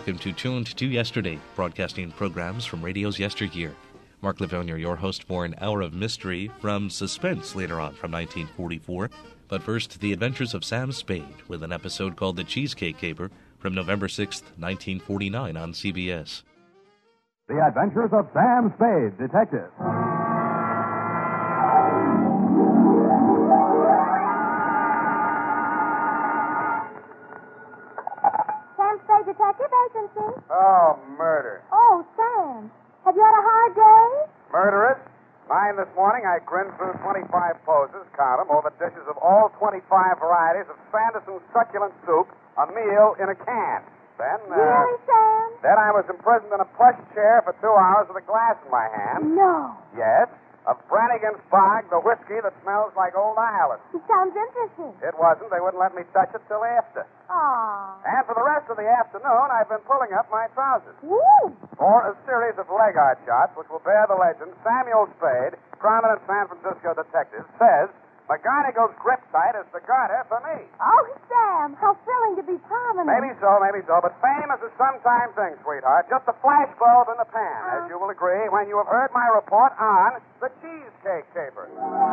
welcome to Tuned to Yesterday, broadcasting programs from radio's yesteryear. Mark Livonia, your host for an hour of mystery from suspense later on from 1944. But first, the adventures of Sam Spade with an episode called The Cheesecake Caper from November 6th, 1949 on CBS. The Adventures of Sam Spade, Detective. Sam Spade, Detective Agency. Oh, murder. Oh, Sam. Have you had a hard day? Murderous? 9 this morning, I grinned through 25 poses, count 'em, over dishes of all 25 varieties of Sanderson succulent soup, a meal in a can. Then, Really, Sam? Then I was imprisoned in a plush chair for 2 hours with a glass in my hand. No. Yes, of Brannigan's Bog, the whiskey that smells like old Ireland. It sounds interesting. It wasn't. They wouldn't let me touch it till after. Aw. And for the rest of the afternoon, I've been pulling up my trousers. Woo! For a series of leg art shots which will bear the legend, Samuel Spade, prominent San Francisco detective, says McGonagall's grip tight is the garter for me. Oh, Sam, how thrilling to be prominent. Maybe so, but fame is a sometime thing, sweetheart. Just a flashbulb in the pan, as you will agree when you have heard my report on the Cheesecake Caper.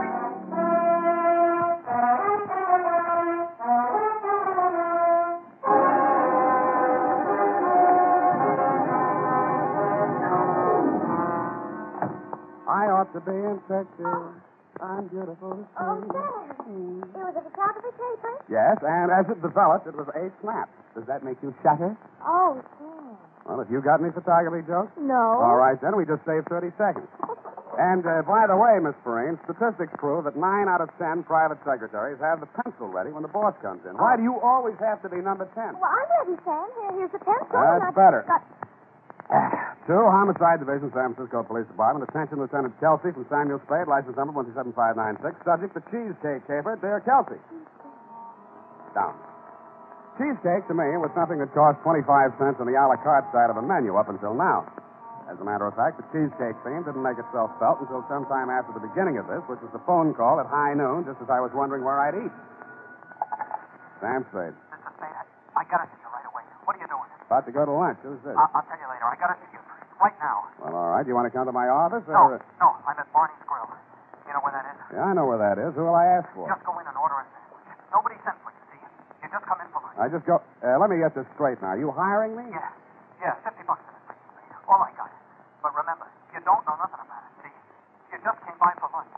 I ought to be infected. I'm beautiful to see. Oh, Sam. It was at the top of the paper? Yes, and as it developed, it was a snap. Does that make you shudder? Oh, Sam. Well, if you got any photography jokes? No. All right, then we just saved 30 seconds. And, by the way, Miss Perrine, statistics prove that 9 out of 10 private secretaries have the pencil ready when the boss comes in. Why do you always have to be number 10? Well, I'm ready, Sam. Here's the pencil. That's better. Got... 2, Homicide Division, San Francisco Police Department. Attention, Lieutenant Kelsey from Samuel Spade, license number 17596. Subject, the Cheesecake Caper. Dear Kelsey. Down. Cheesecake, to me, was something that cost 25 cents on the a la carte side of a menu up until now. As a matter of fact, the cheesecake theme didn't make itself felt until sometime after the beginning of this, which was the phone call at high noon, just as I was wondering where I'd eat. Sam Spade. Mr. Spade, I gotta see you right away. What are you doing? About to go to lunch. Who's this? I'll tell you later. I gotta see you right now. Well, all right. You want to come to my office? No, Or... no, I'm at Barney's Grill. You know where that is? Yeah, I know where that is. Who will I ask for? Just go in and order a sandwich. Nobody sent for you, see? You just come in for lunch. I just go... let me get this straight now. You hiring me? Yeah, $50 for the thing. All I got. But remember, you don't know nothing about it, see? You just came by for lunch.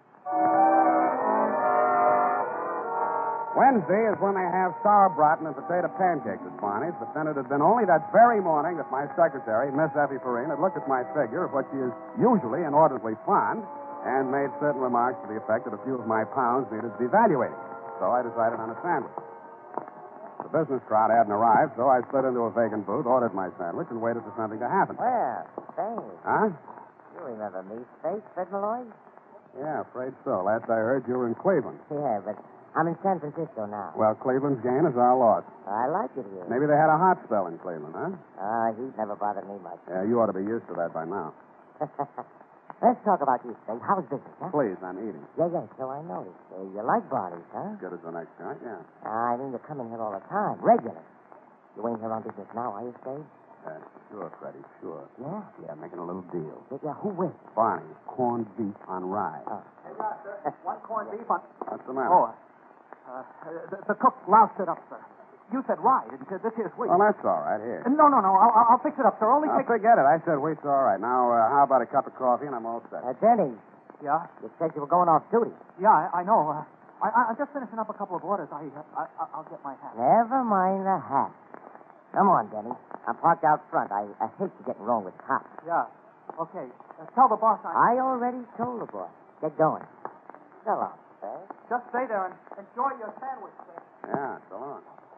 Wednesday is when they have sauerbraten and potato pancakes at Barney's, but then it had been only that very morning that my secretary, Miss Effie Perrine, had looked at my figure, of which she is usually inordinately fond, and made certain remarks to the effect that a few of my pounds needed to be evaluated. So I decided on a sandwich. The business crowd hadn't arrived, so I slid into a vacant booth, ordered my sandwich, and waited for something to happen. Well, Spade. Huh? You remember me, Spade, Fred Malloy? Yeah, afraid so. Last I heard, you were in Cleveland. Yeah, but I'm in San Francisco now. Well, Cleveland's gain is our loss. I like it here. Maybe they had a hot spell in Cleveland, huh? Heat never bothered me much. Yeah, you ought to be used to that by now. Let's talk about you, Spade. How's business, huh? Please, I'm eating. Yeah, so I noticed. You like Barney's, huh? Good as the next joint, yeah. I mean, you come in here all the time, regular. You ain't here on business now, are you, Spade? Sure, Freddie, sure. Yeah? Yeah, making a little deal. Yeah, who with? Barney, corned beef on rye. Oh. Hey, sir. One corned beef on... What's the matter? Oh, the cook loused it up, sir. You said rye, didn't you? This here's wheat. Well, that's all right. Here. No. I'll fix it up, sir. Only take... Forget it. I said wheat's all right. Now, how about a cup of coffee, and I'm all set. Denny, Yeah? you said you were going off duty. Yeah, I know. I'm just finishing up a couple of orders. I'll get my hat. Never mind the hat. Come on, Denny. I'm parked out front. I hate to get wrong with cops. Yeah. Okay. Tell the boss I already told the boss. Get going. So long, Spade. Just stay there and enjoy your sandwich, sir. Yeah, so long.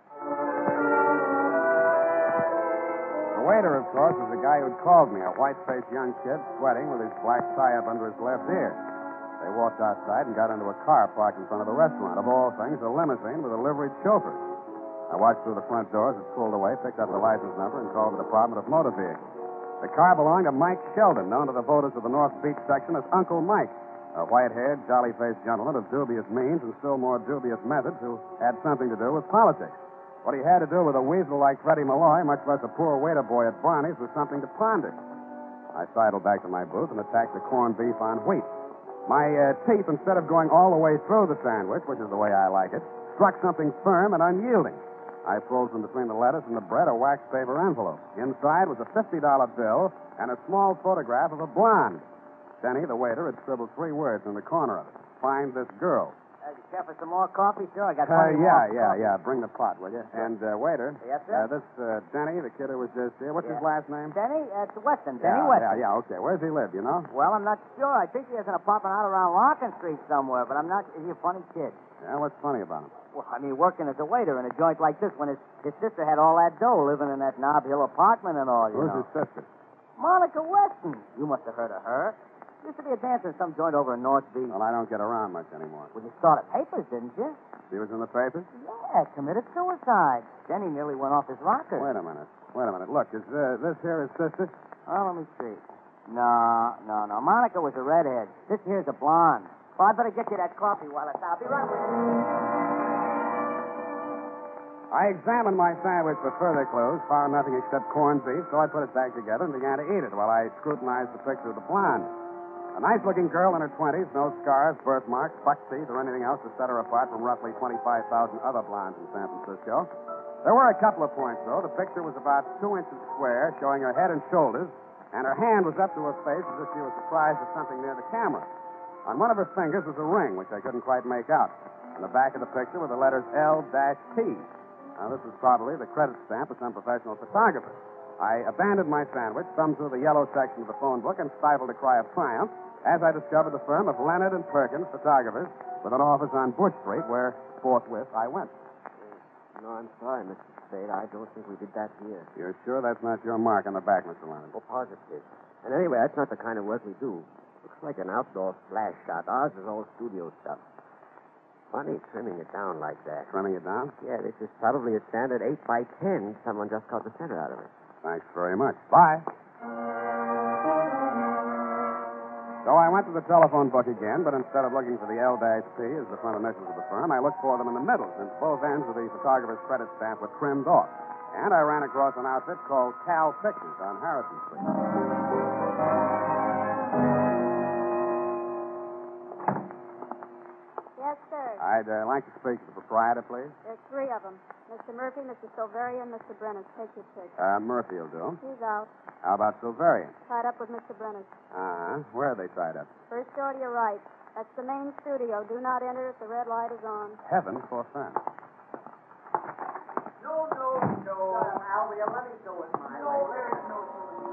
The waiter, of course, was the guy who'd called me, a white-faced young kid, sweating with his black tie up under his left ear. They walked outside and got into a car parked in front of the restaurant. Of all things, a limousine with a liveried chauffeur. I watched through the front doors. It pulled away, picked up the license number, and called the Department of Motor Vehicles. The car belonged to Mike Sheldon, known to the voters of the North Beach section as Uncle Mike, a white-haired, jolly-faced gentleman of dubious means and still more dubious methods who had something to do with politics. What he had to do with a weasel like Freddie Malloy, much less a poor waiter boy at Barney's, was something to ponder. I sidled back to my booth and attacked the corned beef on wheat. My teeth, instead of going all the way through the sandwich, which is the way I like it, struck something firm and unyielding. I pulled from between the lettuce and the bread a wax paper envelope. Inside was a $50 bill and a small photograph of a blonde. Denny, the waiter, had scribbled 3 words in the corner of it. Find this girl. You care for some more coffee? Sure, I got plenty more. Yeah. Bring the pot, will you? And, waiter. Yes, sir? This, Denny, the kid who was just here, what's his last name? Denny? It's Weston. Denny Weston. Yeah, okay. Where's he live, you know? Well, I'm not sure. I think he has an apartment out around Larkin Street somewhere, but I'm not... Is he a funny kid? Yeah, what's funny about him? Well, I mean, working as a waiter in a joint like this when his sister had all that dough living in that Nob Hill apartment and all, you know. Who's his sister? Monica Weston. You must have heard of her. Used to be a dancer in some joint over in North Beach. Well, I don't get around much anymore. Well, you started papers, didn't you? She was in the papers? Yeah, committed suicide. Denny nearly went off his rocker. Wait a minute. Look, is this here his sister? Oh, let me see. No. Monica was a redhead. This here's a blonde. Well, I'd better get you that coffee while it's out. I'll be right with you. I examined my sandwich for further clues, found nothing except corned beef, so I put it back together and began to eat it while I scrutinized the picture of the blonde. A nice-looking girl in her 20s, no scars, birthmarks, buck teeth, or anything else to set her apart from roughly 25,000 other blondes in San Francisco. There were a couple of points, though. The picture was about 2 inches square, showing her head and shoulders, and her hand was up to her face as if she was surprised at something near the camera. On one of her fingers was a ring, which I couldn't quite make out. On the back of the picture were the letters L-T. Now, this was probably the credit stamp of some professional photographer. I abandoned my sandwich, thumbed through the yellow section of the phone book, and stifled a cry of triumph as I discovered the firm of Leonard and Perkins, photographers, with an office on Bush Street, where forthwith I went. No, I'm sorry, Mr. Spade. I don't think we did that here. You're sure that's not your mark on the back, Mr. Leonard? Oh, positive. And anyway, that's not the kind of work we do. Looks like an outdoor flash shot. Ours is all studio stuff. Funny trimming it down like that. Trimming it down? Yeah, this is probably a standard 8x10. Someone just cut the center out of it. Thanks very much. Bye. So I went to the telephone book again, but instead of looking for the L-P as the front initials of the firm, I looked for them in the middle, since both ends of the photographer's credit stamp were trimmed off. And I ran across an outfit called Cal Pictures on Harrison Street. Yes, sir. I'd like to speak to the proprietor, please. There's 3 of them. Mr. Murphy, Mr. Silverian, Mr. Brennan. Take your pick. Murphy will do. He's out. How about Silverian? Tied up with Mr. Brennan. Uh-huh. Where are they tied up? First door to your right. That's the main studio. Do not enter if the red light is on. Heaven forfend. No. Alvia, let me do it my way. There is no.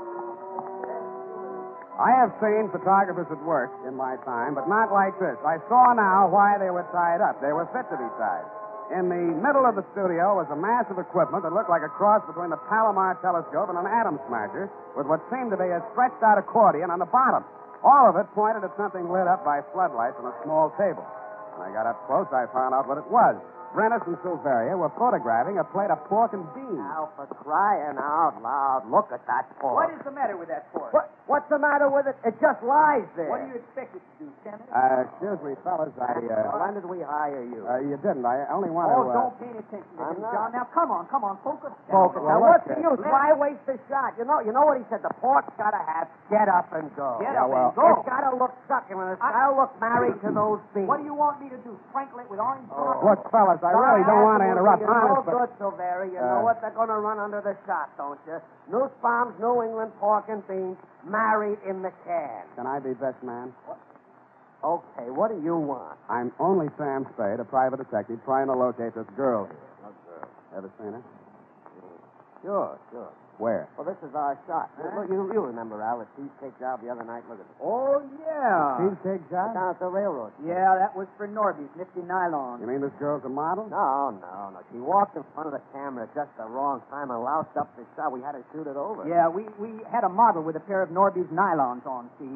I have seen photographers at work in my time, but not like this. I saw now why they were tied up. They were fit to be tied. In the middle of the studio was a mass of equipment that looked like a cross between the Palomar telescope and an atom smasher, with what seemed to be a stretched-out accordion on the bottom. All of it pointed at something lit up by floodlights on a small table. When I got up close, I found out what it was. Brennis and Silveria were photographing a plate of pork and beans. Now, for crying out loud, look at that pork. What is the matter with that pork? What's the matter with it? It just lies there. What do you expect it to do, Lieutenant? Excuse me, fellas, When did we hire you? You didn't. I only want to... Oh, don't pay any attention to I'm him, not. John. Now, come on, focus. Focus. Well, Now, look, what's the use? Why waste the shot? You know what he said? The pork's got to have get up and go. Get Yeah, up well, and go. It's got to look succulent. It's got to look married to those beans. What do you want me to do? Sprinkle it with orange sauce? Look, fellas, I really don't want to interrupt. It's Honest, no but... good, Silveri. You know what? They're going to run under the shot, don't you? Nussbaum's New England pork and beans, married in the can. Can I be best man? Okay, what do you want? I'm only Sam Spade, a private detective, trying to locate this girl here. What girl? Ever seen her? Sure. Where? Well, this is our shot. Look, you remember, Al, the cheesecake job the other night. Look at it. Oh, yeah. Cheesecake job? Down at the railroad. Yeah, that was for Norby's Nifty Nylon. You mean this girl's a model? No. She walked in front of the camera at just the wrong time and loused up the shot. We had to shoot it over. Yeah, we had a model with a pair of Norby's Nylons on, see?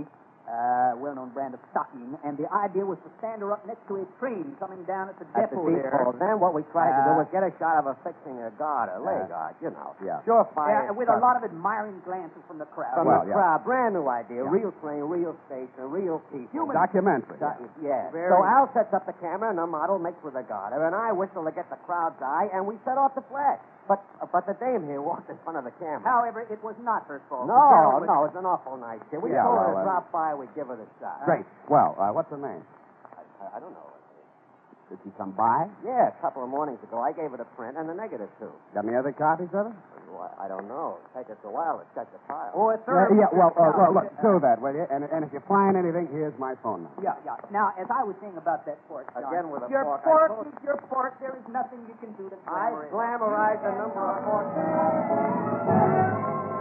well-known brand of stocking, and the idea was to stand her up next to a train coming down at the At the depot there. depot. Then what we tried to do was get a shot of her fixing a guard, a leg guard, you know. Yeah. Surefire. Yeah, with a lot of admiring glances from the crowd. From Well, the crowd. Brand new idea. Real train, real station, real people. Documentary. Yeah. Very- So Al sets up the camera and the model makes with the garter, and I whistle to get the crowd's eye, and we set off the flash. But the dame here walked in front of the camera. However, it was not her fault. The No, girl was- no, it's an awful nice kid. We Yeah, told her well, to drop by, we'd give her the shot. Great. Well, what's her name? I don't know. Did she come by? Yeah, a couple of mornings ago. I gave her the print and the negative, too. Got any other copies of it? Well, I don't know. It'll take us a while to check the file. Oh, it's her. Well, look, do that, will you? And if you find anything, here's my phone number. Yeah. Now, as I was saying about that pork, John, Again with a your fork. pork I told- is your pork. There is nothing you can do to I glamorize it. glamorize the number of forks.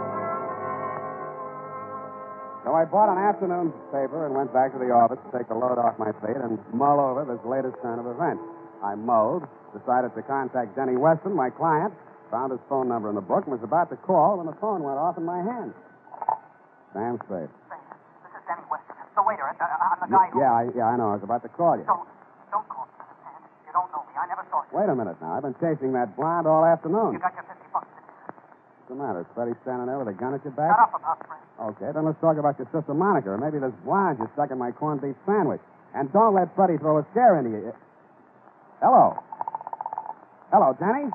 So I bought an afternoon paper and went back to the office to take the load off my feet and mull over this latest turn of events. I mulled, decided to contact Denny Weston, my client, found his phone number in the book, and was about to call when the phone went off in my hand. Sam Spade. This is Denny Weston. The waiter. I'm the guy who... Yeah, I know. I was about to call you. Don't call me, Sam. You don't know me. I never saw you. Wait a minute now. I've been chasing that blonde all afternoon. You got your $50. What's the matter? Is Freddie standing there with a gun at your back? Shut up about Fred. Okay, then let's talk about your sister Monica, or maybe this blonde you stuck in my corned beef sandwich. And don't let Freddie throw a scare into you. Hello. Hello, Jenny?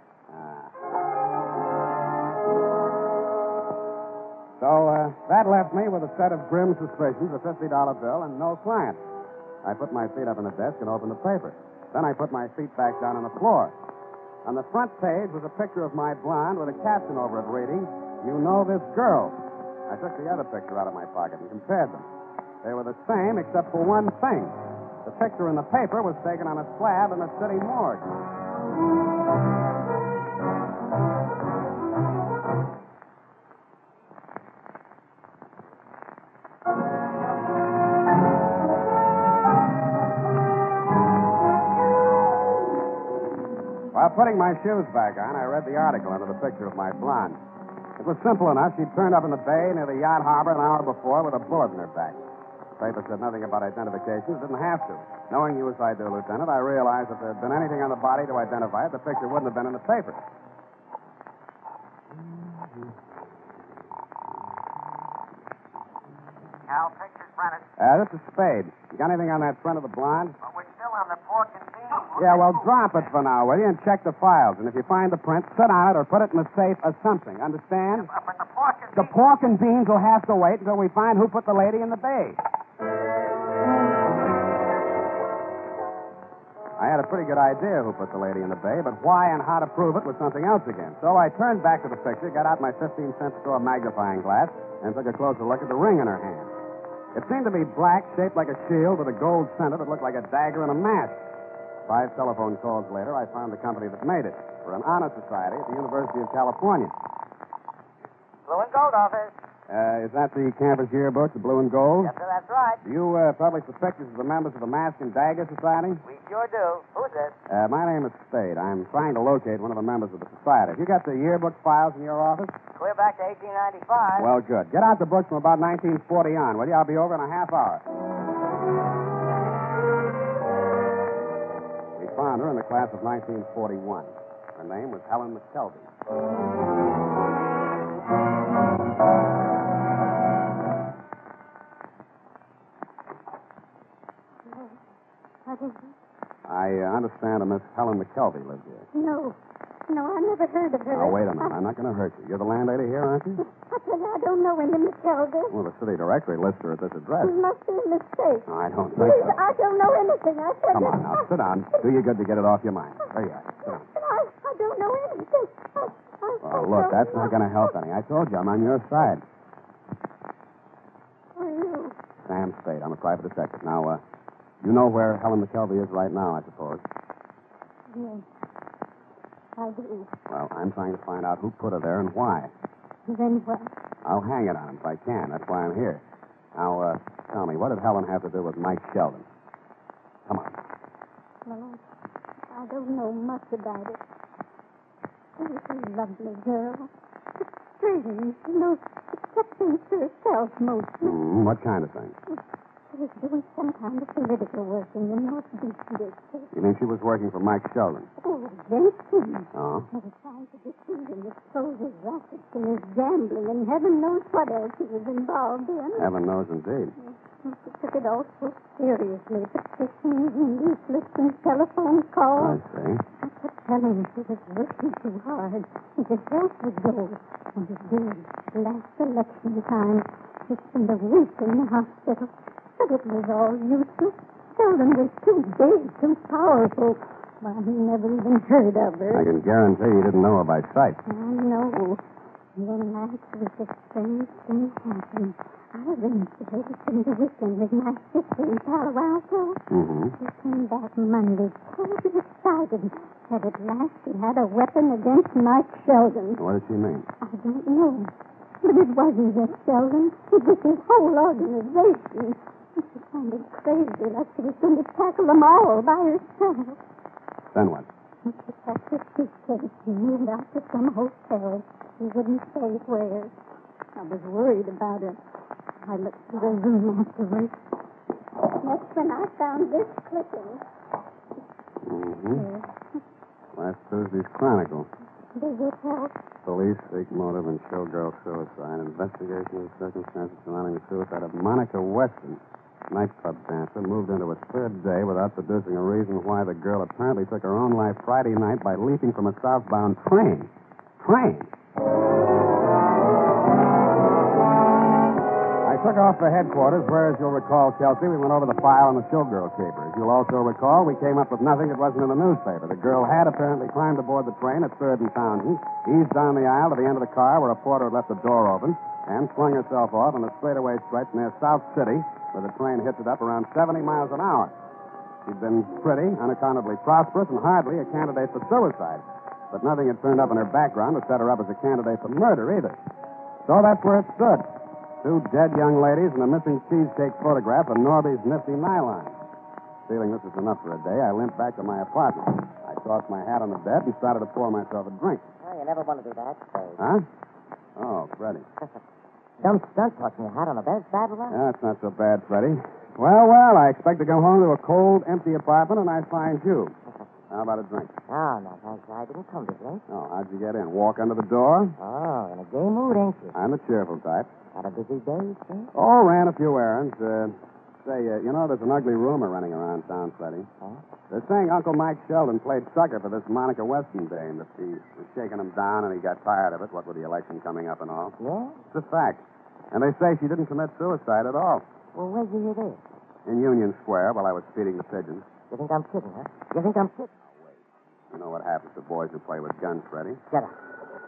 So, that left me with a set of grim suspicions, a $50 bill, and no client. I put my feet up on the desk and opened the paper. Then I put my feet back down on the floor. On the front page was a picture of my blonde with a caption over it reading, "You know this girl." I took the other picture out of my pocket and compared them. They were the same except for one thing. The picture in the paper was taken on a slab in the city morgue. While putting my shoes back on, I read the article under the picture of my blonde. It was simple enough. She'd turned up in the bay near the yacht harbor an hour before with a bullet in her back. The paper said nothing about identification. It didn't have to. Knowing you as I do, Lieutenant, I realized if there had been anything on the body to identify it, the picture wouldn't have been in the paper. Al, picture's printed. This is Spade. You got anything on that front of the blonde? But we're still on the pork and beans. Yeah, well, drop it for now, will you? And check the files. And if you find the print, sit on it or put it in the safe or something. Understand? But the pork and The pork and beans will have to wait until we find who put the lady in the bay. I had a pretty good idea who put the lady in the bay, but why and how to prove it was something else again. So I turned back to the picture, got out my 15-cent store magnifying glass, and took a closer look at the ring in her hand. It seemed to be black, shaped like a shield with a gold center that looked like a dagger and a mask. 5 telephone calls later, I found the company that made it. For an honor society at the University of California. Blue and gold office. Is that the campus yearbook, the blue and gold? Yes, sir, that's right. Do you publish the pictures of the members of the Mask and Dagger Society? We sure do. Who's this? My name is Spade. I'm trying to locate one of the members of the society. Have you got the yearbook files in your office? Clear back to 1895. Well, good. Get out the books from about 1940 on, will you? I'll be over in a half hour. We found her in the class of 1941. Her name was Helen McKelvey. I understand a Miss Helen McKelvey lives here. No, I never heard of her. Now, wait a minute. I'm not going to hurt you. You're the landlady here, aren't you? I tell you, I don't know any McKelvey. Well, the city directory lists her at this address. It must be a mistake. No, I don't think Please, so. I don't know anything. I tell Come you. on now, sit down. Do you good to get it off your mind. There you are. Sit down. I don't know anything. Oh, look, that's not going to help any. I told you, I'm on your side. Who are you? Sam Spade. I'm a private detective. Now, you know where Helen McKelvey is right now, I suppose. Yes, I do. Well, I'm trying to find out who put her there and why. Then what? I'll hang it on him if I can. That's why I'm here. Now, tell me, what did Helen have to do with Mike Sheldon? Come on. Well, I don't know much about it. She was a lovely girl. Strange, That things to herself mostly. What kind of thing? She was doing some kind of political work in the North Beach district. You mean she was working for Mike Sheldon? Oh, against him. Oh? They were trying to deceive him, expose his rackets and his gambling, and heaven knows what else he was involved in. Heaven knows indeed. She took it all so seriously. Petitions and leaflets and telephone I calls. see. I kept telling him she was working too hard. His health would go. And it did. Last election time, she spent a week in the hospital. But it was all useless. Sheldon was too big, too powerful. Why, he never even heard of her. I can guarantee you didn't know her by sight. I know. And then last week, a strange thing happened. I arranged to take her spend the weekend with my sister in Palo Alto. She came back Monday, totally excited. Said at last she had a weapon against Mike Sheldon. What did she mean? I don't know. But it wasn't just Sheldon. It was his whole organization. She sounded crazy, like she was going to tackle them all by herself. Then what? And she packed her suitcase and moved out to some hotel. She wouldn't say where. I was worried about her. I looked through the room afterwards. That's when I found this clipping. Last Thursday's Chronicle. Does it help? Police seek motive in showgirl suicide. Investigation of the circumstances surrounding the suicide of Monica Weston, nightclub dancer, moved into its third day without producing a reason why the girl apparently took her own life Friday night by leaping from a southbound train. Train? I took off for headquarters, where, as you'll recall, Kelsey, we went over the file on the showgirl caper. As you'll also recall, we came up with nothing that wasn't in the newspaper. The girl had apparently climbed aboard the train at 3rd and Townsend, eased down the aisle to the end of the car where a porter had left the door open, and flung herself off on a straightaway stretch near South City, where the train hits it up around 70 miles an hour. She'd been pretty, unaccountably prosperous, and hardly a candidate for suicide. But nothing had turned up in her background to set her up as a candidate for murder, either. So that's where it stood. 2 dead young ladies and a missing cheesecake photograph of Norby's nifty nylon. Feeling this was enough for a day, I limped back to my apartment. I tossed my hat on the bed and started to pour myself a drink. Oh, you never want to do that, Spade. Huh? Oh, Freddie. Dumb stunt tossing your hat on the bed. Bad luck. Yeah, that's not so bad, Freddie. Well, I expect to come home to a cold, empty apartment, and I find you. How about a drink? Oh, no, thanks. I didn't come to drink. Oh, how'd you get in? Walk under the door? Oh, in a gay mood, ain't you? I'm the cheerful type. Had a busy day, Spade? Oh, ran a few errands. There's an ugly rumor running around town, Freddie. Huh? They're saying Uncle Mike Sheldon played sucker for this Monica Weston dame, that he was shaking him down and he got tired of it, what with the election coming up and all. Yeah? It's a fact. And they say she didn't commit suicide at all. Well, where'd you hear this? In Union Square while I was feeding the pigeons. You think I'm kidding, huh? You think I'm kidding? You know what happens to boys who play with guns, Freddie. Shut up.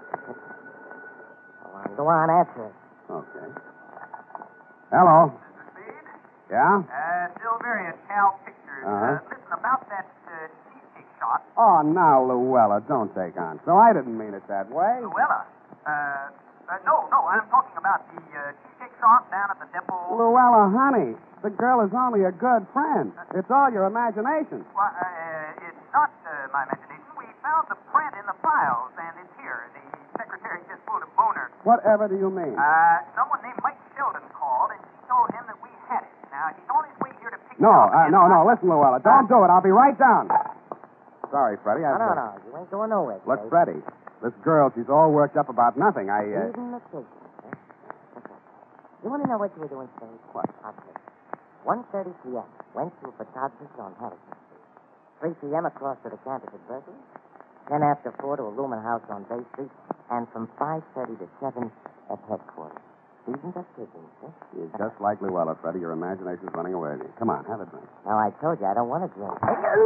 Go on, answer it. Okay. Hello. Mr. Speed? Yeah? Silveria, Cal Pictures. Uh-huh. Listen, about that cheesecake shot. Oh, now, Luella, don't take on. So I didn't mean it that way. Luella. No, I'm talking about the cheesecake shot down at the depot. Luella, honey, the girl is only a good friend. It's all your imagination. Well, it's not my imagination. We found the print in the files, and it's here. The secretary just pulled a boner. Whatever do you mean? Someone named Mike Sheldon called, and she told him that we had it. Now, he's on his way here to pick it No. up. Listen, Luella, don't do it. I'll be right down. Sorry, Freddie. No. You ain't going nowhere, Look, Spade. Freddie, this girl, she's all worked up about nothing. Even the case, huh? Okay. You want to know what you were doing, Spade? What? I'll tell you. 1:30 p.m. Went to a photographer's on Harrison Street. 3 p.m. across to the campus at Berkeley. 10 after 4 to a Lumen House on Bay Street. And from 5:30 to 7 at headquarters. Seasoned up pigeons, huh? You're just like Luella, Freddie. Your imagination's running away with you. Come on, have a drink. Now, I told you I don't want to drink.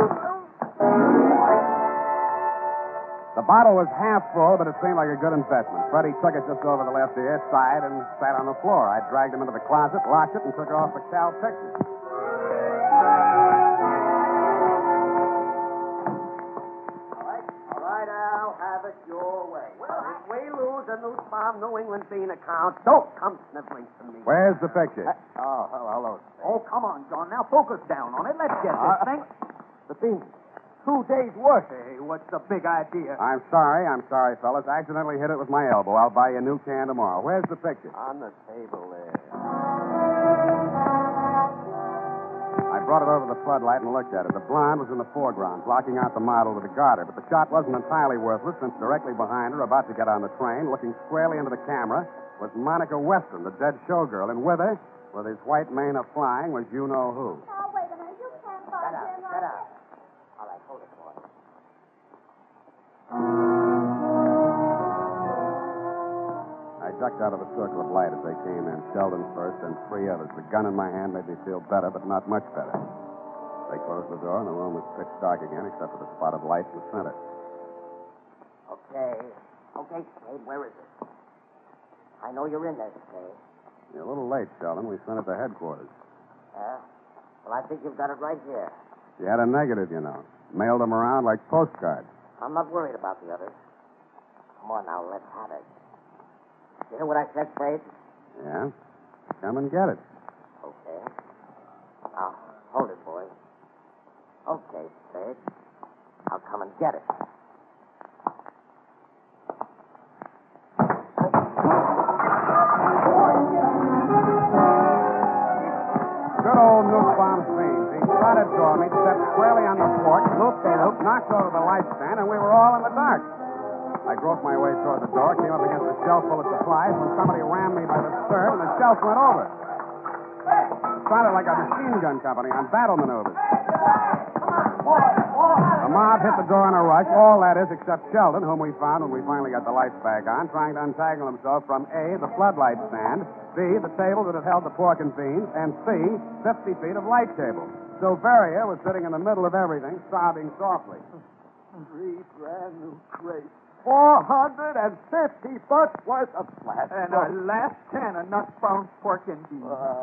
The bottle was half full, but it seemed like a good investment. Freddie took it just over the left ear, sighed, and sat on the floor. I dragged him into the closet, locked it, and took off for Cal Pictures. All right, Al, have it your way. Well, if we lose a new Farm New England bean account, don't come sniveling to me. Where's the picture? Hello. Oh, come on, John. Now focus down on it. Let's get this thing. The bean. 2 days' work. Hey, what's the big idea? I'm sorry, fellas. I accidentally hit it with my elbow. I'll buy you a new can tomorrow. Where's the picture? On the table there. I brought it over the floodlight and looked at it. The blonde was in the foreground, blocking out the model with a garter. But the shot wasn't entirely worthless, since directly behind her, about to get on the train, looking squarely into the camera, was Monica Western, the dead showgirl. And with her, with his white mane a-flying, was you-know-who. Now, wait a minute. You can't find him. Shut up. All right, hold it, boy. I ducked out of the circle of light as they came in. Sheldon first, and 3 others. The gun in my hand made me feel better, but not much better. They closed the door, and the room was pitch dark again, except for the spot of light in the center. Okay, Spade, where is it? I know you're in there, Spade. You're a little late, Sheldon. We sent it to headquarters. Yeah? Well, I think you've got it right here. You had a negative, you know. Mailed them around like postcards. I'm not worried about the others. Come on now, let's have it. You know what I said, Spade? Yeah? Come and get it. Okay. Now, hold it, boy. Okay, Spade. I'll come and get it. Good old Nussbaum Fiends. He trotted toward me, stepped squarely on the porch, looped, knocked over the light stand, and we were all in the dark. I groped my way toward the door, came up against a shelf full of supplies, when somebody rammed me by the skirt, and the shelf went over. It sounded like a machine gun company on battle maneuvers. The mob hit the door in a rush, all that is, except Sheldon, whom we found when we finally got the lights back on, trying to untangle himself from A, the floodlight stand, B, the table that had held the pork and beans, and C, 50 feet of light cable. Silveria was sitting in the middle of everything, sobbing softly. 3 brand new crates. 450 bucks worth of flat. And our last 10 of nut-bound pork and beans.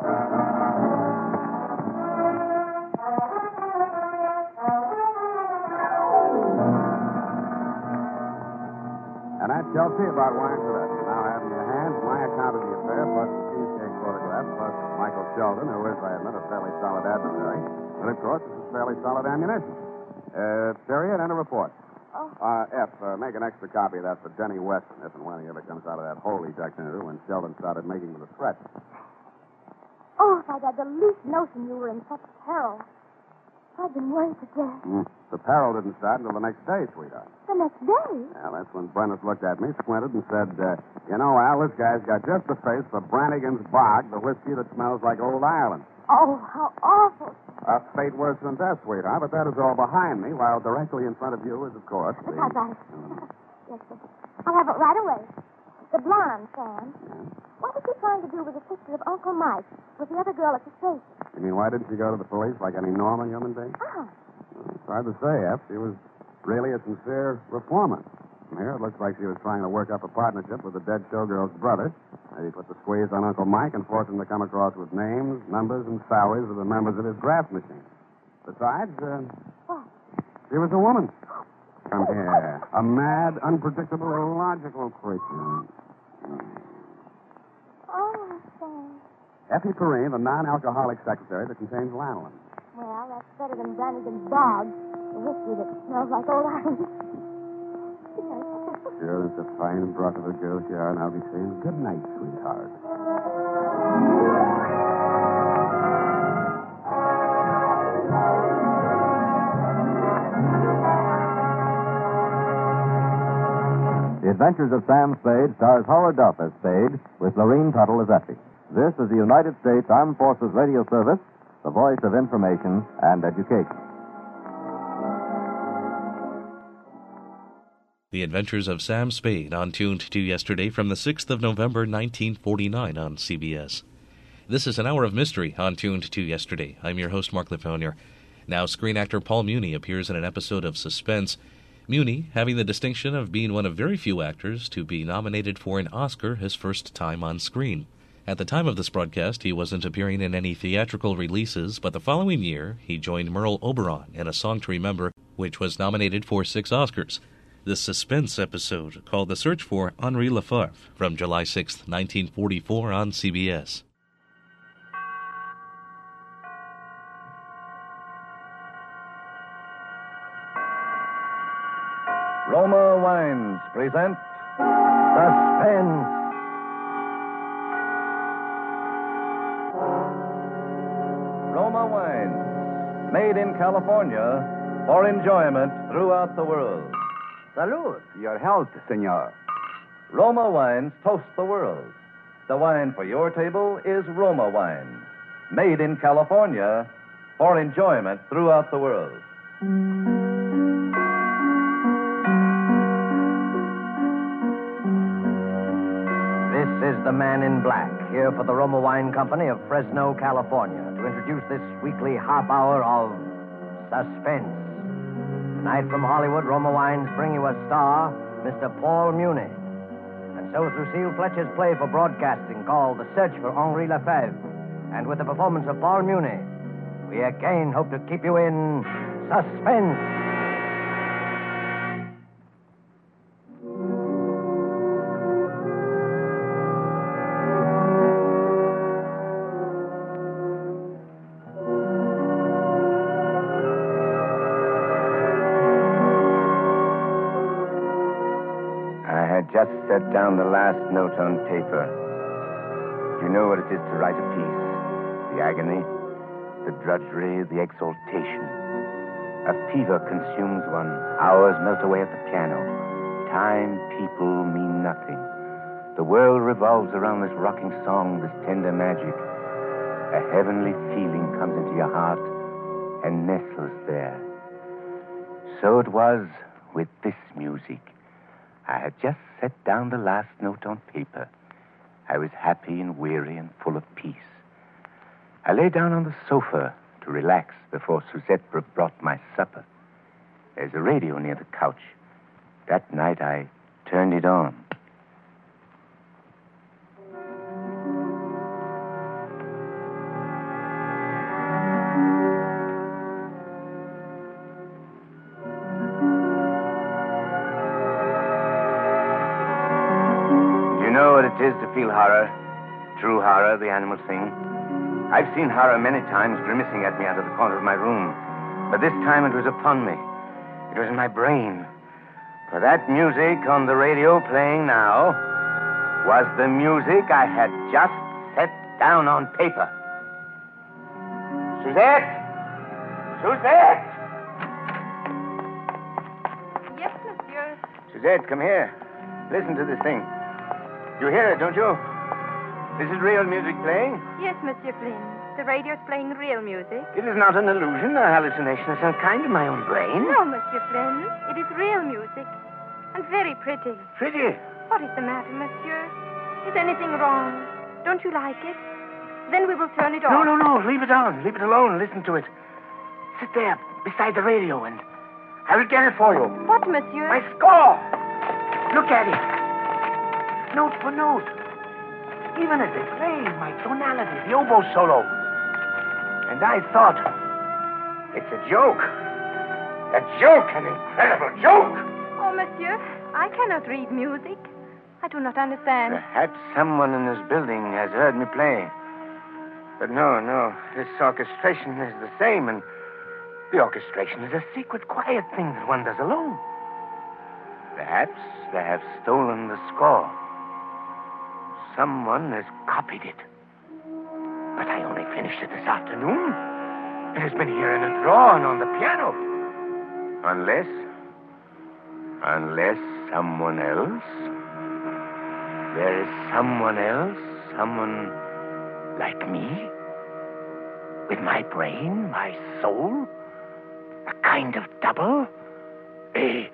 And that tells you about wine for that. Now I have in your hands my account of the affair, plus the cheesecake photograph, plus Michael Sheldon, who is, I admit, a fairly solid adversary. But, of course, this is fairly solid ammunition. Period, and a report. F, make an extra copy of that for Denny Weston, if and when he ever comes out of that hole he ducked into when Sheldon started making the threat. Oh, if I'd had the least notion you were in such peril. I've been worried to death. The peril didn't start until the next day, sweetheart. The next day? Well, that's when Brennus looked at me, squinted, and said, you know, Al, this guy's got just the face for Brannigan's Bog, the whiskey that smells like old Ireland. Oh, how awful. A fate worse than death, sweetheart, but that is all behind me, while directly in front of you is, of course, the... I've got it. Yes, sir. I'll have it right away. The blonde, Sam. What was he trying to do with the picture of Uncle Mike with the other girl at the station? You mean, why didn't she go to the police like any normal human being? It's hard to say, F. She was really a sincere reformer. From here, it looks like she was trying to work up a partnership with the dead showgirl's brother. Maybe put the squeeze on Uncle Mike and force him to come across with names, numbers, and salaries of the members of his graft machine. Besides, she was a woman. Come here. A mad, unpredictable, illogical creature. Oh, Sam. Effie Perrine, the non-alcoholic secretary that contains lanolin. Well, that's better than Brannigan's Bog, the whiskey that smells like old Ireland. Sure, it's a fine broth of a girl you are, and I'll be saying good night, sweetheart. The Adventures of Sam Spade stars Howard Duff as Spade, with Lorene Tuttle as Effie. This is the United States Armed Forces Radio Service, the voice of information and education. The Adventures of Sam Spade on Tuned to Yesterday from the 6th of November, 1949 on CBS. This is an hour of mystery on Tuned to Yesterday. I'm your host, Mark Lefonier. Now, screen actor Paul Muni appears in an episode of Suspense. Muni, having the distinction of being one of very few actors to be nominated for an Oscar his first time on screen. At the time of this broadcast, he wasn't appearing in any theatrical releases, but the following year, he joined Merle Oberon in A Song to Remember, which was nominated for 6 Oscars. The Suspense episode, called The Search for Henri Lefebvre, from July 6, 1944 on CBS. Roma Wines present Suspense. Roma Wines, made in California for enjoyment throughout the world. Salud. Your health, senor. Roma Wines toast the world. The wine for your table is Roma Wine, made in California for enjoyment throughout the world. This is the Man in Black, here for the Roma Wine Company of Fresno, California, to introduce this weekly half hour of suspense. Tonight from Hollywood, Roma Wines bring you a star, Mr. Paul Muni. And so Lucille Fletcher's play for broadcasting called The Search for Henri Lefebvre. And with the performance of Paul Muni, we again hope to keep you in suspense. Just set down the last note on paper. You know what it is to write a piece. The agony, the drudgery, the exaltation. A fever consumes one. Hours melt away at the piano. Time, people mean nothing. The world revolves around this rocking song, this tender magic. A heavenly feeling comes into your heart and nestles there. So it was with this music. I had just set down the last note on paper. I was happy and weary and full of peace. I lay down on the sofa to relax before Suzette brought my supper. There's a radio near the couch. That night I turned it on. It is to feel horror, true horror, the animal thing. I've seen horror many times grimacing at me out of the corner of my room, but this time it was upon me. It was in my brain. For that music on the radio playing now was the music I had just set down on paper. Suzette! Suzette! Yes, monsieur. Suzette, come here. Listen to this thing. You hear it, don't you? This is real music playing? Yes, Monsieur Flynn. The radio's playing real music. It is not an illusion, a hallucination of some kind in my own brain. No, Monsieur Flynn. It is real music. And very pretty. Pretty? What is the matter, monsieur? Is anything wrong? Don't you like it? Then we will turn it off. No. Leave it on. Leave it alone. Listen to it. Sit there beside the radio and I will get it for you. What, monsieur? My score. Look at it. Note for note. Even as they play, my tonality, the oboe solo. And I thought, it's a joke. A joke, an incredible joke. Oh, monsieur, I cannot read music. I do not understand. Perhaps someone in this building has heard me play. But no, this orchestration is the same, and the orchestration is a secret, quiet thing that one does alone. Perhaps they have stolen the score. Someone has copied it. But I only finished it this afternoon. It has been here in a drawer and on the piano. Unless someone else. There is someone else, someone like me, with my brain, my soul, a kind of double, It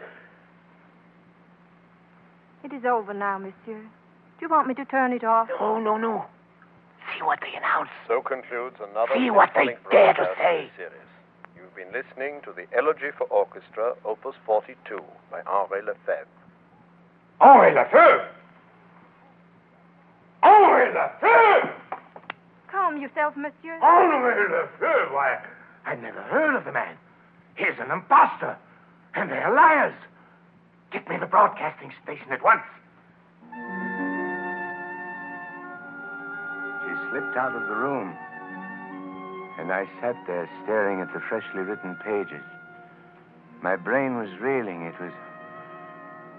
is over now, monsieur. Do you want me to turn it off? No. See what they announce. So concludes another... See what they dare to say. Series. You've been listening to the Elegy for Orchestra, Opus 42, by Henri Lefebvre. Henri Lefebvre? Henri Lefebvre! Calm yourself, monsieur. Henri Lefebvre? Why, I've never heard of the man. He's an imposter. And they're liars. Get me the broadcasting station at once. She slipped out of the room, and I sat there staring at the freshly written pages. My brain was reeling. It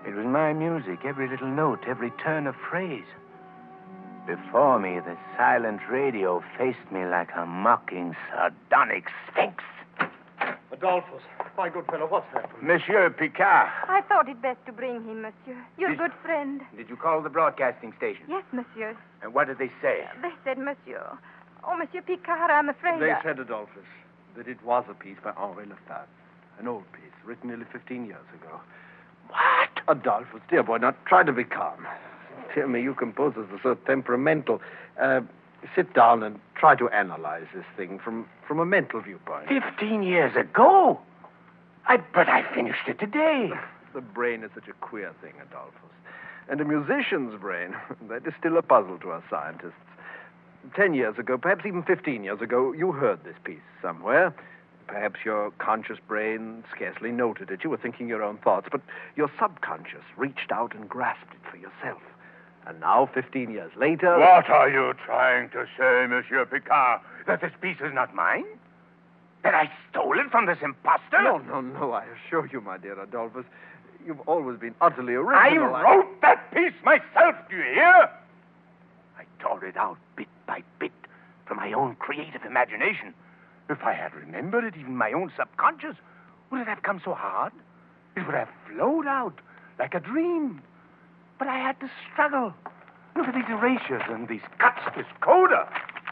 It was my music, every little note, every turn of phrase. Before me, the silent radio faced me like a mocking, sardonic sphinx. Adolphus, my good fellow, what's happened? Monsieur Picard. I thought it best to bring him, monsieur. Your good friend. Did you call the broadcasting station? Yes, monsieur. And what did they say? They said, monsieur. Oh, Monsieur Picard, I'm afraid. They said, Adolphus, that it was a piece by Henri Lefebvre. An old piece, written nearly 15 years ago. What? Adolphus, dear boy, now try to be calm. Dear me, you composers are so temperamental. Sit down and try to analyze this thing from a mental viewpoint. 15 years ago? But I finished it today. The brain is such a queer thing, Adolphus. And a musician's brain, that is still a puzzle to us scientists. 10 years ago, perhaps even 15 years ago, you heard this piece somewhere. Perhaps your conscious brain scarcely noted it. You were thinking your own thoughts, but your subconscious reached out and grasped it for yourself. And now, 15 years later... What are you trying to say, Monsieur Picard? That this piece is not mine? That I stole it from this imposter? No, I assure you, my dear Adolphus, you've always been utterly original. I wrote that piece myself, do you hear? I tore it out bit by bit from my own creative imagination. If I had remembered it, even my own subconscious, would it have come so hard? It would have flowed out like a dream. But I had to struggle. Look at these erasures and these cuts, this coda.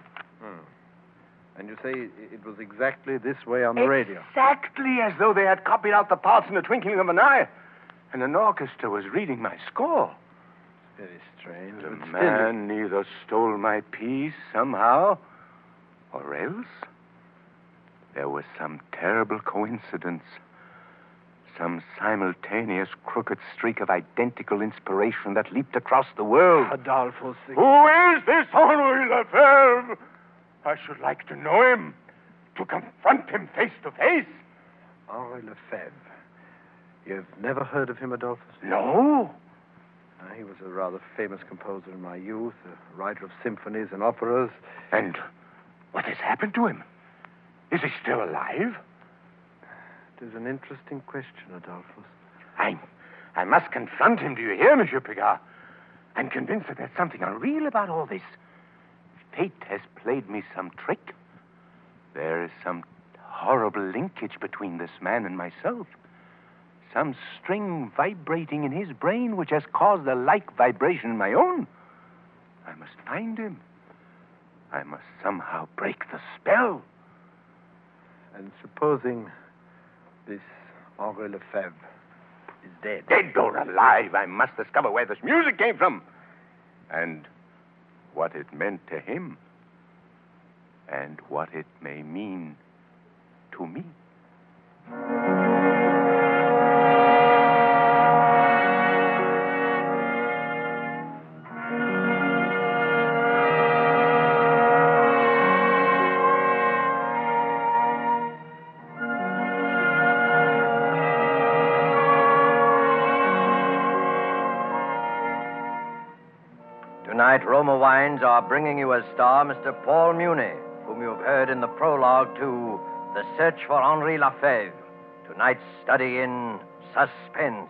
And you say it was exactly this way on the radio? Exactly as though they had copied out the parts in the twinkling of an eye. And an orchestra was reading my score. Very strange. The man either stole my piece somehow, or else there was some terrible coincidence. Some simultaneous crooked streak of identical inspiration that leaped across the world. Adolphus. Who is this Henri Lefebvre? I should like to know him, to confront him face to face. Henri Lefebvre. You've never heard of him, Adolphus? No. He was a rather famous composer in my youth, a writer of symphonies and operas. And what has happened to him? Is he still alive? It is an interesting question, Adolphus. I must confront him, do you hear, Monsieur Picard? I'm convinced that there's something unreal about all this. Fate has played me some trick. There is some horrible linkage between this man and myself. Some string vibrating in his brain which has caused a like vibration in my own. I must find him. I must somehow break the spell. And supposing this Henri Lefebvre is dead. Dead or alive, I must discover where this music came from. And what it meant to him. And what it may mean to me. Tonight, Roma Wines are bringing you as star Mr. Paul Muni, whom you've heard in the prologue to The Search for Henri Lefebvre, tonight's study in suspense.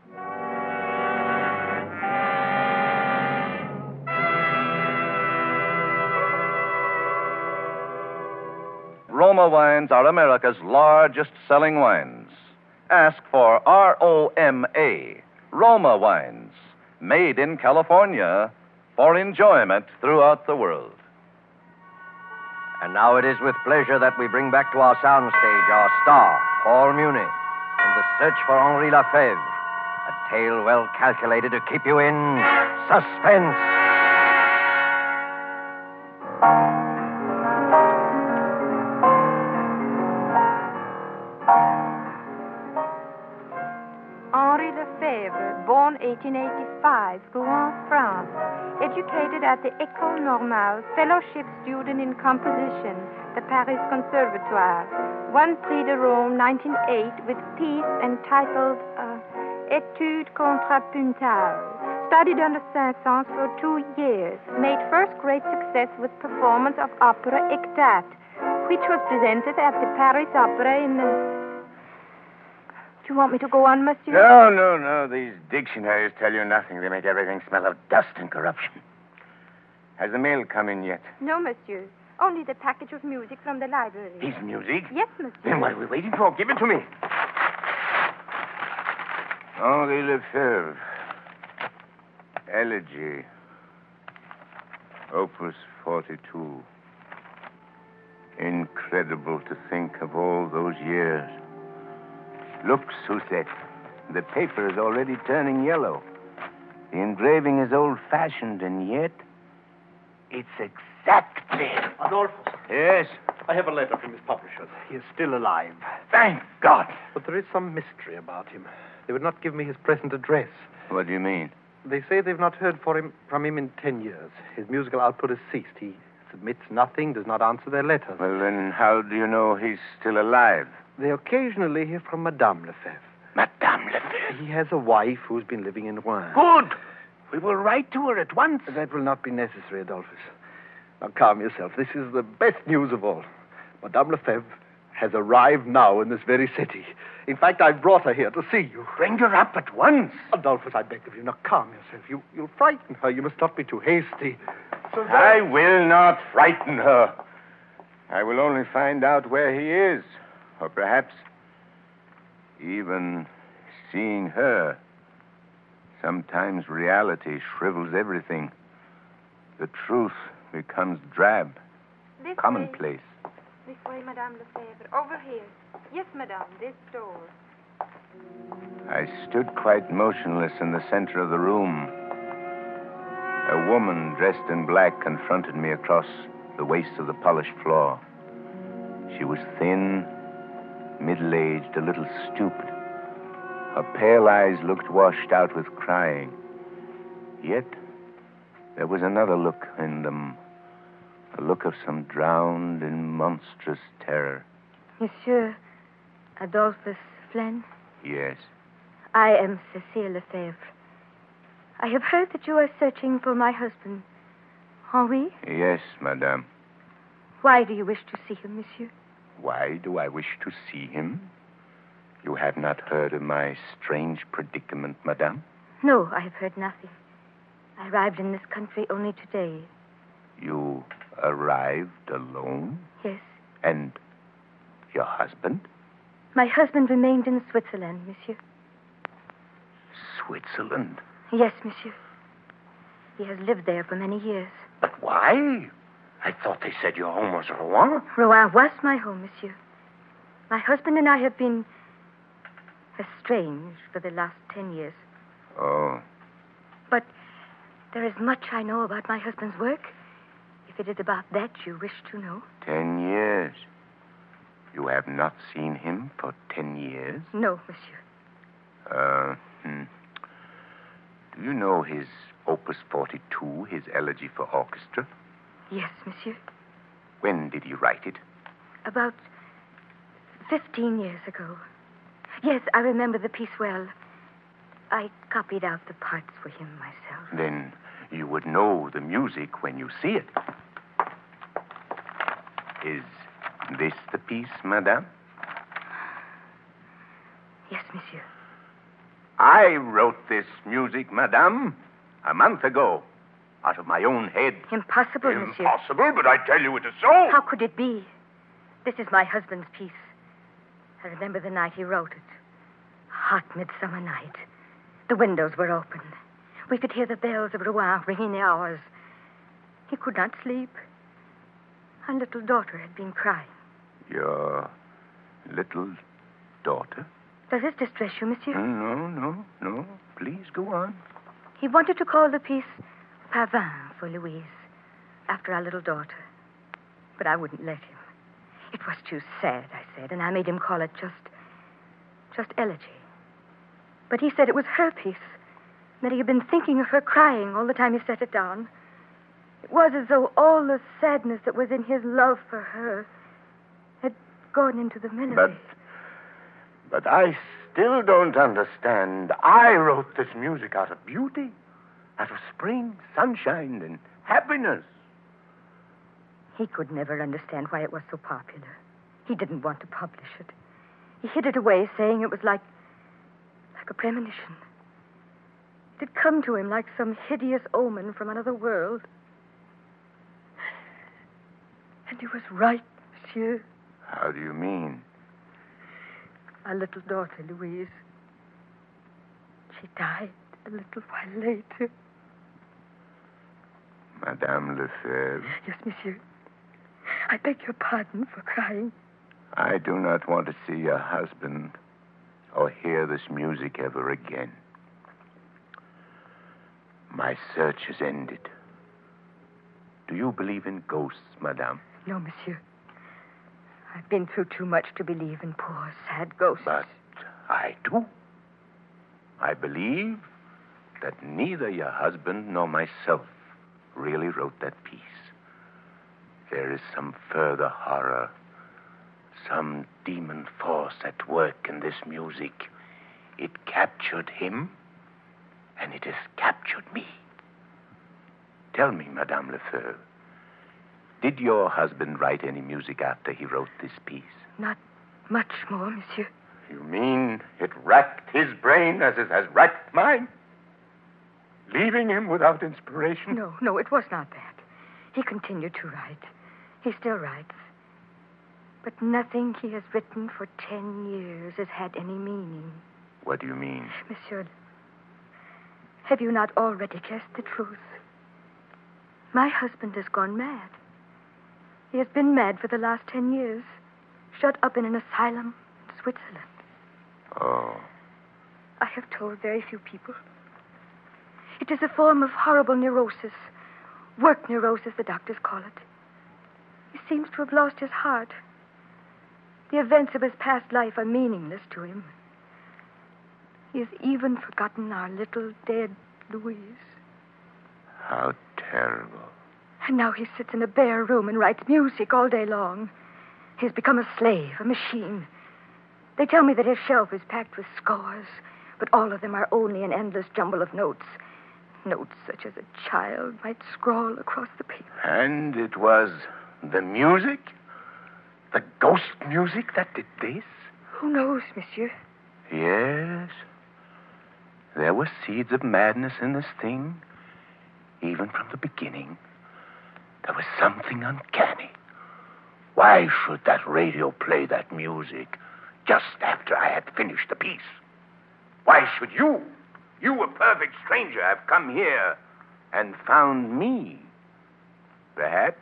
Roma Wines are America's largest selling wines. Ask for R-O-M-A, Roma Wines, made in California for enjoyment throughout the world. And now it is with pleasure that we bring back to our soundstage our star, Paul Muni, in The Search for Henri Lefebvre, a tale well calculated to keep you in suspense. Henri Lefebvre, born 1885, Rouen, France. Educated at the École Normale, fellowship student in composition, the Paris Conservatoire. Won Prix de Rome 1908 with piece entitled Étude contrapuntale. Studied under Saint-Saëns for 2 years. Made first great success with performance of opera Éctate, which was presented at the Paris Opera in... you want me to go on, monsieur? No. These dictionaries tell you nothing. They make everything smell of dust and corruption. Has the mail come in yet? No, monsieur. Only the package of music from the library. His music? Yes, monsieur. Then what are we waiting for? Give it to me. Henri Lefebvre. Elegy. Opus 42. Incredible to think of all those years. Look, Suzette. The paper is already turning yellow. The engraving is old-fashioned, and yet it's exactly... Adolphus. Yes? I have a letter from his publishers. He is still alive. Thank God. But there is some mystery about him. They would not give me his present address. What do you mean? They say they've not heard from him in 10 years. His musical output has ceased. He submits nothing, does not answer their letters. Well, then how do you know he's still alive? They occasionally hear from Madame Lefebvre. Madame Lefebvre? He has a wife who's been living in Rouen. Good. We will write to her at once. That will not be necessary, Adolphus. Now, calm yourself. This is the best news of all. Madame Lefebvre has arrived now in this very city. In fact, I brought her here to see you. Bring her up at once. Adolphus, I beg of you. Now, calm yourself. You'll frighten her. You must not be too hasty. I will not frighten her. I will only find out where he is. Or perhaps even seeing her. Sometimes reality shrivels everything. The truth becomes drab, This commonplace. way. This way, Madame Lefebvre. Over here. Yes, madame, this door. I stood quite motionless in the center of the room. A woman dressed in black confronted me across the waist of the polished floor. She was thin, middle-aged, a little stupid. Her pale eyes looked washed out with crying. Yet there was another look in them, a look of some drowned in monstrous terror. Monsieur Adolphus Flynn? Yes. I am Cécile Lefebvre. I have heard that you are searching for my husband, Henri. Yes, madame. Why do you wish to see him, monsieur? Why do I wish to see him? You have not heard of my strange predicament, madame? No, I have heard nothing. I arrived in this country only today. You arrived alone? Yes. And your husband? My husband remained in Switzerland, monsieur. Switzerland? Yes, monsieur. He has lived there for many years. But why? I thought they said your home was Rouen. Rouen was my home, monsieur. My husband and I have been estranged for the last 10 years. Oh. But there is much I know about my husband's work. If it is about that you wish to know. 10 years. You have not seen him for 10 years? No, monsieur. Do you know his Opus 42, his Elegy for Orchestra? Yes, monsieur. When did he write it? About 15 years ago. Yes, I remember the piece well. I copied out the parts for him myself. Then you would know the music when you see it. Is this the piece, madame? Yes, monsieur. I wrote this music, madame, a month ago, out of my own head. Impossible, monsieur. Impossible, but I tell you it is so. How could it be? This is my husband's piece. I remember the night he wrote it. Hot midsummer night. The windows were open. We could hear the bells of Rouen ringing the hours. He could not sleep. Our little daughter had been crying. Your little daughter? Does this distress you, monsieur? No. Please go on. He wanted to call the piece Pavin for Louise, after our little daughter. But I wouldn't let him. It was too sad, I said, and I made him call it just Elegy. But he said it was her piece, that he had been thinking of her crying all the time he set it down. It was as though all the sadness that was in his love for her had gone into the melody. But I still don't understand. I wrote this music out of beauty, out of spring, sunshine, and happiness. He could never understand why it was so popular. He didn't want to publish it. He hid it away, saying it was like like a premonition. It had come to him like some hideous omen from another world. And he was right, monsieur. How do you mean? Our little daughter, Louise. She died a little while later. Madame Lefebvre? Yes, monsieur. I beg your pardon for crying. I do not want to see your husband or hear this music ever again. My search is ended. Do you believe in ghosts, madame? No, monsieur. I've been through too much to believe in poor, sad ghosts. But I do. I believe that neither your husband nor myself really wrote that piece. There is some further horror, some demon force at work in this music. It captured him, and it has captured me. Tell me, Madame Lefebvre, did your husband write any music after he wrote this piece? Not much more, monsieur. You mean it racked his brain as it has racked mine? Leaving him without inspiration? No, it was not that. He continued to write. He still writes. But nothing he has written for 10 years has had any meaning. What do you mean? Monsieur, have you not already guessed the truth? My husband has gone mad. He has been mad for the last 10 years, shut up in an asylum in Switzerland. Oh. I have told very few people. It is a form of horrible neurosis. Work neurosis, the doctors call it. He seems to have lost his heart. The events of his past life are meaningless to him. He has even forgotten our little dead Louise. How terrible. And now he sits in a bare room and writes music all day long. He's become a slave, a machine. They tell me that his shelf is packed with scores, but all of them are only an endless jumble of notes. Notes such as a child might scrawl across the paper. And it was the music? The ghost music that did this? Who knows, monsieur? Yes. There were seeds of madness in this thing, even from the beginning. There was something uncanny. Why should that radio play that music just after I had finished the piece? Why should you, a perfect stranger, have come here and found me? Perhaps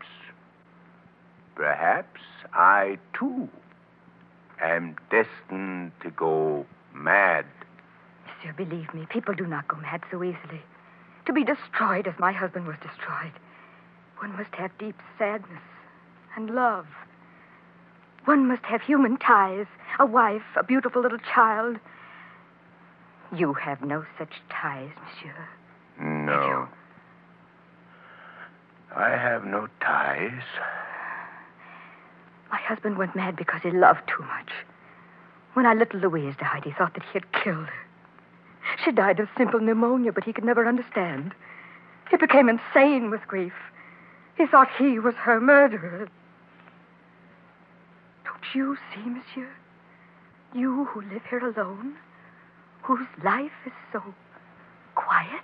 I, too, am destined to go mad. Monsieur, believe me, people do not go mad so easily. To be destroyed as my husband was destroyed, one must have deep sadness and love. One must have human ties, a wife, a beautiful little child. You have no such ties, monsieur. No. I have no ties. My husband went mad because he loved too much. When our little Louise died, he thought that he had killed her. She died of simple pneumonia, but he could never understand. He became insane with grief. He thought he was her murderer. Don't you see, monsieur? You who live here alone, whose life is so quiet.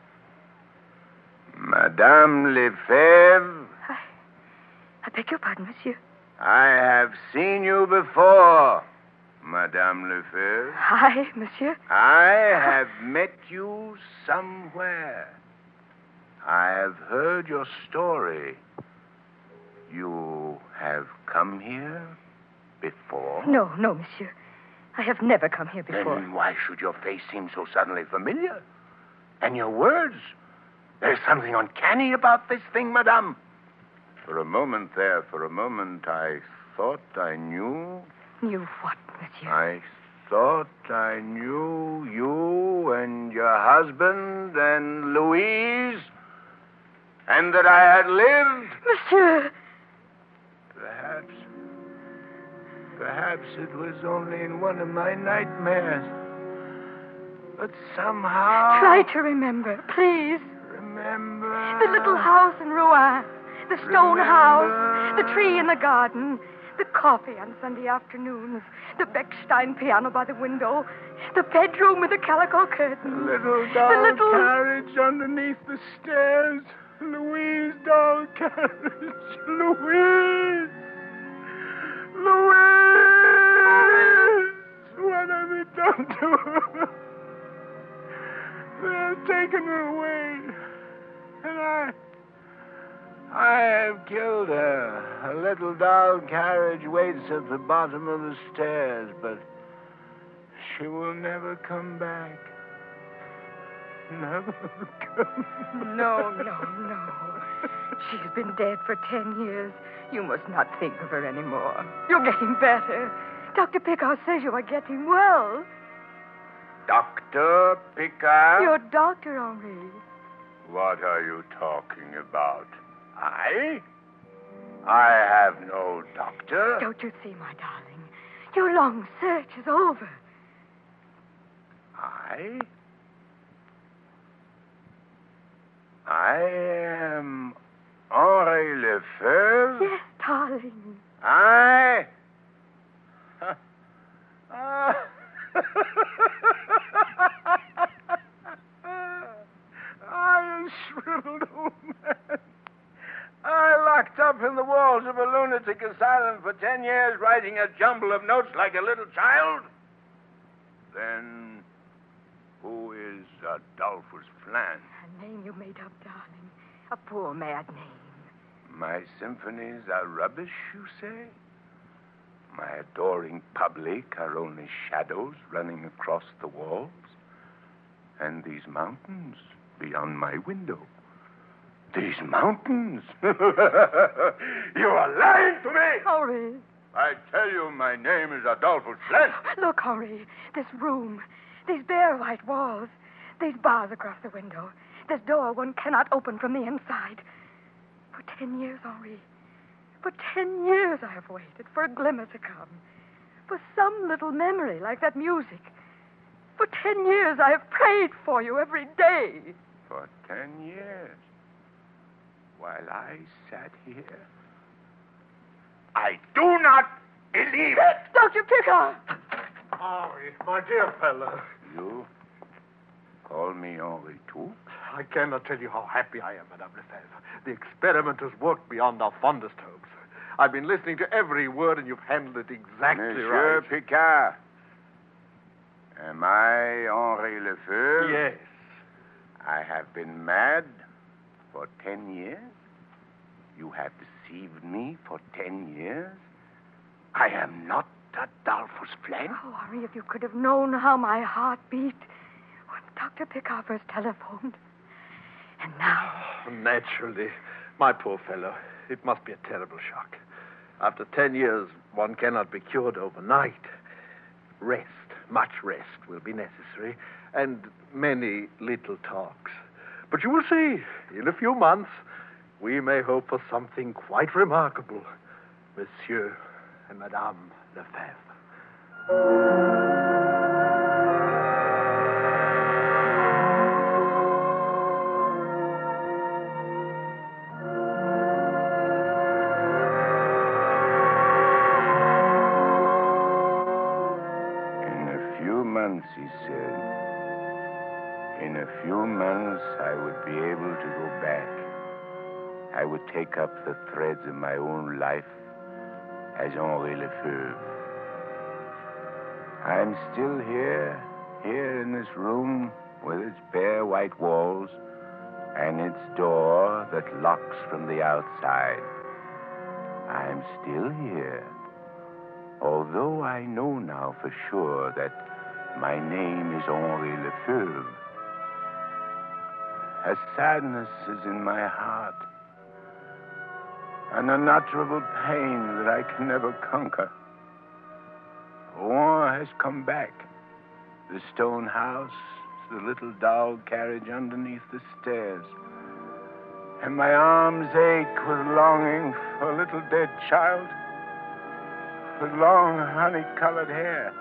Madame Lefebvre. I beg your pardon, monsieur. I have seen you before, Madame Lefebvre. Hi, monsieur. I have met you somewhere. I have heard your story. You have come here before? No, monsieur. I have never come here before. Then why should your face seem so suddenly familiar? And your words? There's something uncanny about this thing, madame. For a moment, I thought I knew. Knew what, monsieur? I thought I knew you and your husband and Louise, and that I had lived. Monsieur! Perhaps it was only in one of my nightmares. But somehow... Try to remember, please. Remember... The little house in Rouen. The stone house. The tree in the garden. The coffee on Sunday afternoons. The Bechstein piano by the window. The bedroom with the calico curtain. Little doll carriage underneath the stairs. Louise doll carriage. Louise! Louise! What have they done to her? They've taken her away. And I have killed her. A little doll carriage waits at the bottom of the stairs, but she will never come back. Never come back. No. She's been dead for 10 years. You must not think of her anymore. You're getting better. Dr. Picard says you are getting well. Dr. Picard? Your doctor, Henri. What are you talking about? I have no doctor. Don't you see, my darling? Your long search is over. I am Henri Lefebvre? Yes, darling. I a shriveled old man. I locked up in the walls of a lunatic asylum for 10 years, writing a jumble of notes like a little child. Then, who is Adolphus Flan? A name you made up, darling. A poor mad name. My symphonies are rubbish, you say? My adoring public are only shadows running across the walls? And these mountains beyond my window? These mountains? You are lying to me! Henri. I tell you, my name is Adolphus Flan. Look, Henri, this room, these bare white walls, these bars across the window, this door one cannot open from the inside. For 10 years, Henri, for 10 years I have waited for a glimmer to come, for some little memory like that music. For 10 years I have prayed for you every day. For 10 years? While I sat here? I do not believe it! Dr. Picard! Henri, my dear fellow. You call me Henri, too? I cannot tell you how happy I am, Madame Lefebvre. The experiment has worked beyond our fondest hopes. I've been listening to every word, and you've handled it exactly Monsieur right. Picard, am I Henri Lefebvre? Yes. I have been mad for 10 years? You have deceived me for 10 years? I am not Adolphus Flan? Oh, Henri, if you could have known how my heart beat when Dr. Picard first telephoned. And now... Naturally. My poor fellow. It must be a terrible shock. After 10 years, one cannot be cured overnight. Rest, much rest, will be necessary, and many little talks. But you will see, in a few months, we may hope for something quite remarkable, Monsieur and Madame Lefebvre. He said, in a few months I would be able to go back. I would take up the threads of my own life as Henri Lefebvre. I'm still here in this room with its bare white walls and its door that locks from the outside. I'm still here, although I know now for sure that my name is Henri Lefebvre. A sadness is in my heart, an unutterable pain that I can never conquer. Rouen has come back. The stone house, the little doll carriage underneath the stairs. And my arms ache with longing for a little dead child with long honey-colored hair.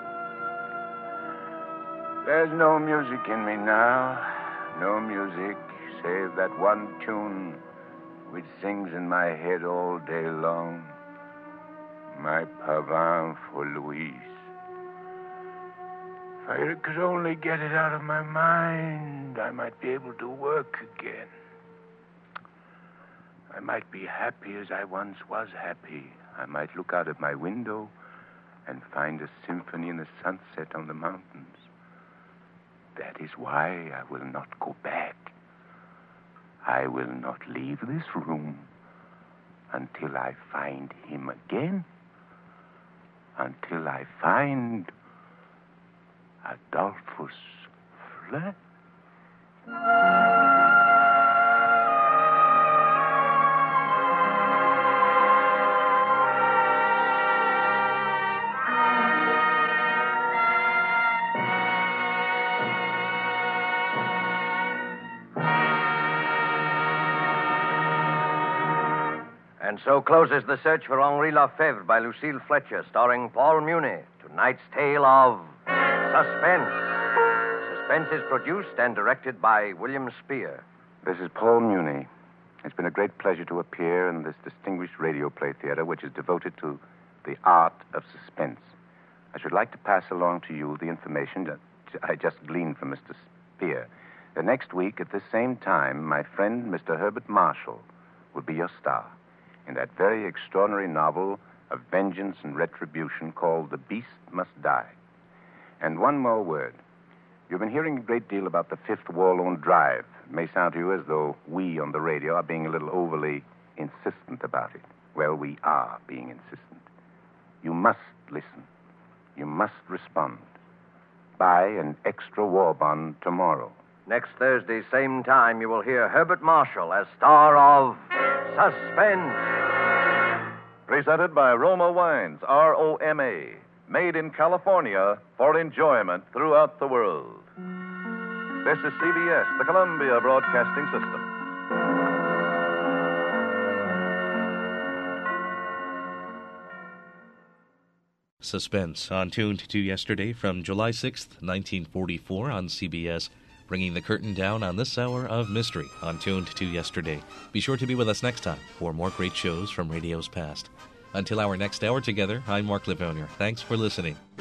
There's no music in me now, no music save that one tune which sings in my head all day long. My pavin for Louise. If I could only get it out of my mind, I might be able to work again. I might be happy as I once was happy. I might look out of my window and find a symphony in the sunset on the mountains. That is why I will not go back. I will not leave this room until I find him again. Until I find Adolphus Fleur. And so closes The Search for Henri Lefebvre by Lucille Fletcher, starring Paul Muni. Tonight's tale of Suspense. Suspense is produced and directed by William Spear. This is Paul Muni. It's been a great pleasure to appear in this distinguished radio play theater, which is devoted to the art of suspense. I should like to pass along to you the information that I just gleaned from Mr. Spear. Next week, at this same time, my friend, Mr. Herbert Marshall, will be your star in that very extraordinary novel of vengeance and retribution called The Beast Must Die. And one more word. You've been hearing a great deal about the Fifth Warlone Drive. It may sound to you as though we on the radio are being a little overly insistent about it. Well, we are being insistent. You must listen. You must respond. Buy an extra war bond tomorrow. Next Thursday, same time, you will hear Herbert Marshall as star of Suspense. Presented by Roma Wines, R-O-M-A. Made in California for enjoyment throughout the world. This is CBS, the Columbia Broadcasting System. Suspense on Tuned to Yesterday from July 6th, 1944 on CBS, bringing the curtain down on this hour of mystery on Tuned to Yesterday. Be sure to be with us next time for more great shows from radio's past. Until our next hour together, I'm Mark Livonia. Thanks for listening.